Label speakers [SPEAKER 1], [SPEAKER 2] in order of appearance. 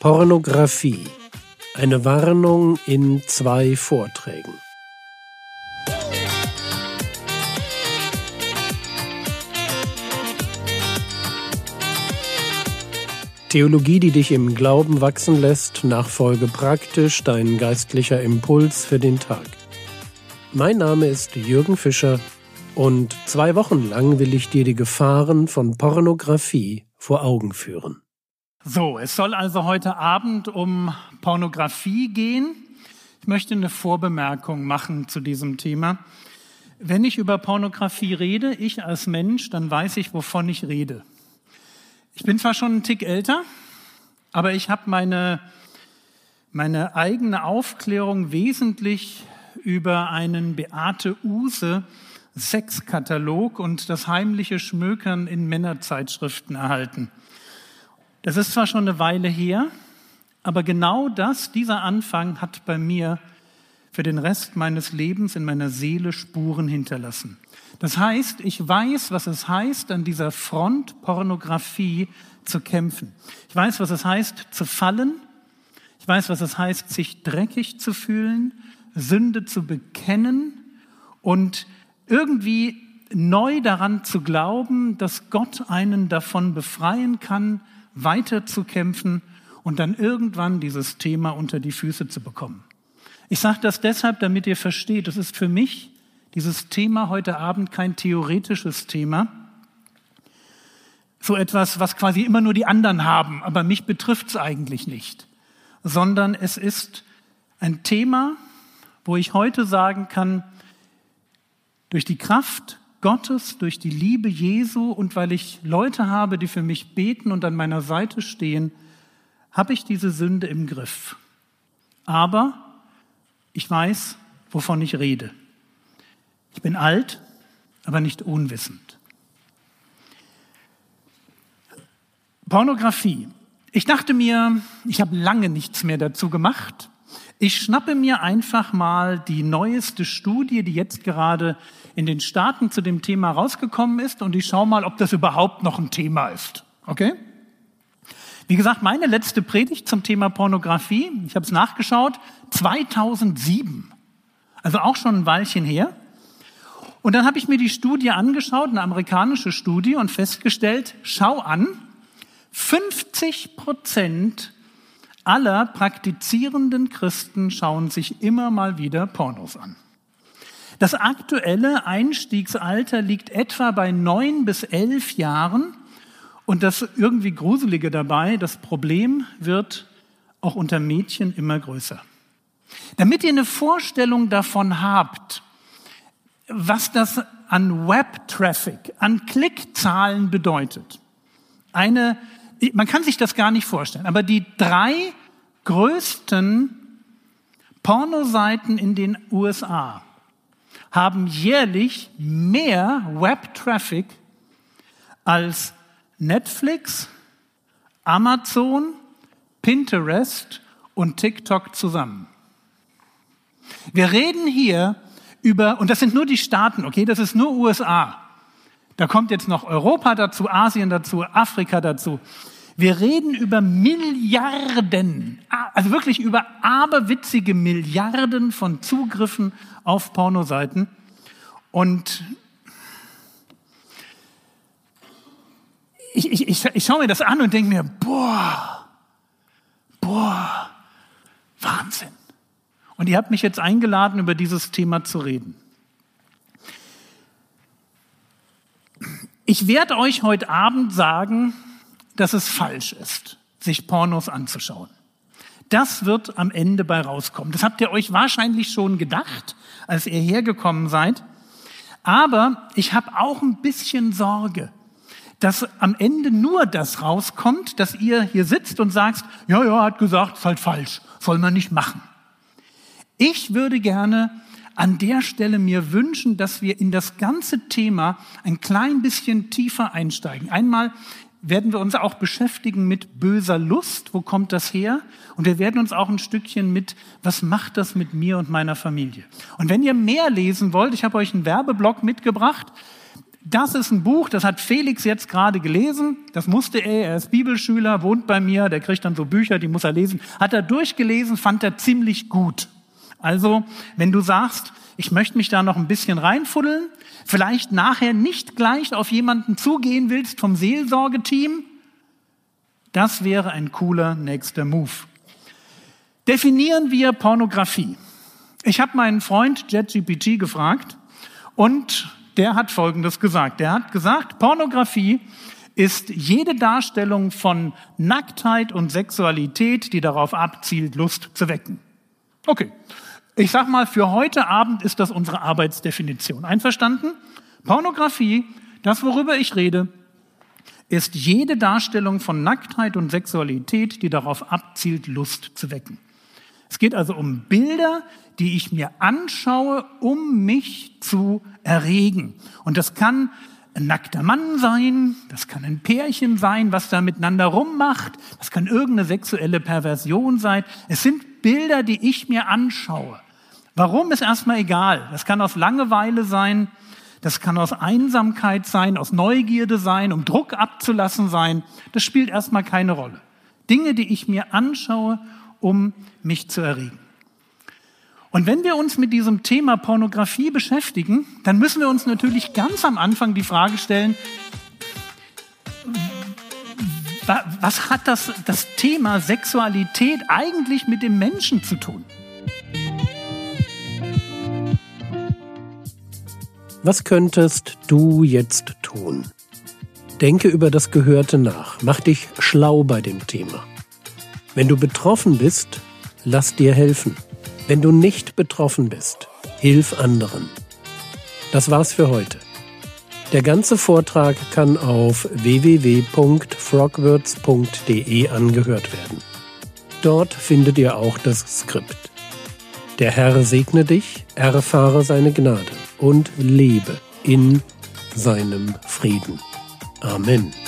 [SPEAKER 1] Pornografie. Eine Warnung in 2 Vorträgen. Theologie, die dich im Glauben wachsen lässt, nachfolge praktisch dein geistlicher Impuls für den Tag. Mein Name ist Jürgen Fischer und 2 Wochen lang will ich dir die Gefahren von Pornografie vor Augen führen.
[SPEAKER 2] So, es soll also heute Abend um Pornografie gehen. Ich möchte eine Vorbemerkung machen zu diesem Thema. Wenn ich über Pornografie rede, ich als Mensch, dann weiß ich, wovon ich rede. Ich bin zwar schon einen Tick älter, aber ich habe meine eigene Aufklärung wesentlich über einen Beate Uhse Sexkatalog und das heimliche Schmökern in Männerzeitschriften erhalten. Das ist zwar schon eine Weile her, aber genau dieser Anfang hat bei mir für den Rest meines Lebens in meiner Seele Spuren hinterlassen. Das heißt, ich weiß, was es heißt, an dieser Front Pornografie zu kämpfen. Ich weiß, was es heißt, zu fallen. Ich weiß, was es heißt, sich dreckig zu fühlen, Sünde zu bekennen und irgendwie neu daran zu glauben, dass Gott einen davon befreien kann, weiterzukämpfen und dann irgendwann dieses Thema unter die Füße zu bekommen. Ich sage das deshalb, damit ihr versteht, es ist für mich dieses Thema heute Abend kein theoretisches Thema, so etwas, was quasi immer nur die anderen haben, aber mich betrifft es eigentlich nicht, sondern es ist ein Thema, wo ich heute sagen kann, durch die Kraft Gottes, durch die Liebe Jesu und weil ich Leute habe, die für mich beten und an meiner Seite stehen, habe ich diese Sünde im Griff. Aber ich weiß, wovon ich rede. Ich bin alt, aber nicht unwissend. Pornografie. Ich dachte mir, ich habe lange nichts mehr dazu gemacht. Ich schnappe mir einfach mal die neueste Studie, die jetzt gerade in den Staaten zu dem Thema rausgekommen ist und ich schaue mal, ob das überhaupt noch ein Thema ist. Okay? Wie gesagt, meine letzte Predigt zum Thema Pornografie, ich habe es nachgeschaut, 2007. Also auch schon ein Weilchen her. Und dann habe ich mir die Studie angeschaut, eine amerikanische Studie, und festgestellt, schau an, 50% aller praktizierenden Christen schauen sich immer mal wieder Pornos an. Das aktuelle Einstiegsalter liegt etwa bei 9 bis 11 Jahren. Und das irgendwie Gruselige dabei, das Problem wird auch unter Mädchen immer größer. Damit ihr eine Vorstellung davon habt, was das an Web-Traffic, an Klickzahlen bedeutet. Man kann sich das gar nicht vorstellen, aber die 3 größten Pornoseiten in den USA haben jährlich mehr Web-Traffic als Netflix, Amazon, Pinterest und TikTok zusammen. Wir reden hier über, und das sind nur die Staaten, okay, das ist nur USA. Da kommt jetzt noch Europa dazu, Asien dazu, Afrika dazu. Wir reden über Milliarden, also wirklich über aberwitzige Milliarden von Zugriffen auf Pornoseiten. Und ich schaue mir das an und denke mir, boah, Wahnsinn. Und ihr habt mich jetzt eingeladen, über dieses Thema zu reden. Ich werde euch heute Abend sagen, dass es falsch ist, sich Pornos anzuschauen. Das wird am Ende bei rauskommen. Das habt ihr euch wahrscheinlich schon gedacht, als ihr hergekommen seid. Aber ich habe auch ein bisschen Sorge, dass am Ende nur das rauskommt, dass ihr hier sitzt und sagt, ja, hat gesagt, ist halt falsch, soll man nicht machen. Ich würde gerne an der Stelle mir wünschen, dass wir in das ganze Thema ein klein bisschen tiefer einsteigen. Einmal werden wir uns auch beschäftigen mit böser Lust, wo kommt das her? Und wir werden uns auch ein Stückchen mit, was macht das mit mir und meiner Familie? Und wenn ihr mehr lesen wollt, ich habe euch einen Werbeblock mitgebracht, Das ist ein Buch, das hat Felix jetzt gerade gelesen. Das musste er ist Bibelschüler, wohnt bei mir, der kriegt dann so Bücher, die muss er lesen. Hat er durchgelesen, fand er ziemlich gut. Also, wenn du sagst, ich möchte mich da noch ein bisschen reinfuddeln, vielleicht nachher nicht gleich auf jemanden zugehen willst vom Seelsorgeteam, das wäre ein cooler nächster Move. Definieren wir Pornografie. Ich habe meinen Freund ChatGPT gefragt und der hat Folgendes gesagt. Der hat gesagt, Pornografie ist jede Darstellung von Nacktheit und Sexualität, die darauf abzielt, Lust zu wecken. Okay, ich sag mal, für heute Abend ist das unsere Arbeitsdefinition. Einverstanden? Pornografie, das worüber ich rede, ist jede Darstellung von Nacktheit und Sexualität, die darauf abzielt, Lust zu wecken. Es geht also um Bilder, die ich mir anschaue, um mich zu erregen. Und das kann ein nackter Mann sein, das kann ein Pärchen sein, was da miteinander rummacht, das kann irgendeine sexuelle Perversion sein. Es sind Bilder, die ich mir anschaue. Warum, ist erstmal egal. Das kann aus Langeweile sein, das kann aus Einsamkeit sein, aus Neugierde sein, um Druck abzulassen sein. Das spielt erstmal keine Rolle. Dinge, die ich mir anschaue, um mich zu erregen. Und wenn wir uns mit diesem Thema Pornografie beschäftigen, dann müssen wir uns natürlich ganz am Anfang die Frage stellen, was hat das Thema Sexualität eigentlich mit dem Menschen zu tun?
[SPEAKER 1] Was könntest du jetzt tun? Denke über das Gehörte nach. Mach dich schlau bei dem Thema. Wenn du betroffen bist, lass dir helfen. Wenn du nicht betroffen bist, hilf anderen. Das war's für heute. Der ganze Vortrag kann auf www.frogwords.de angehört werden. Dort findet ihr auch das Skript. Der Herr segne dich, erfahre seine Gnade und lebe in seinem Frieden. Amen.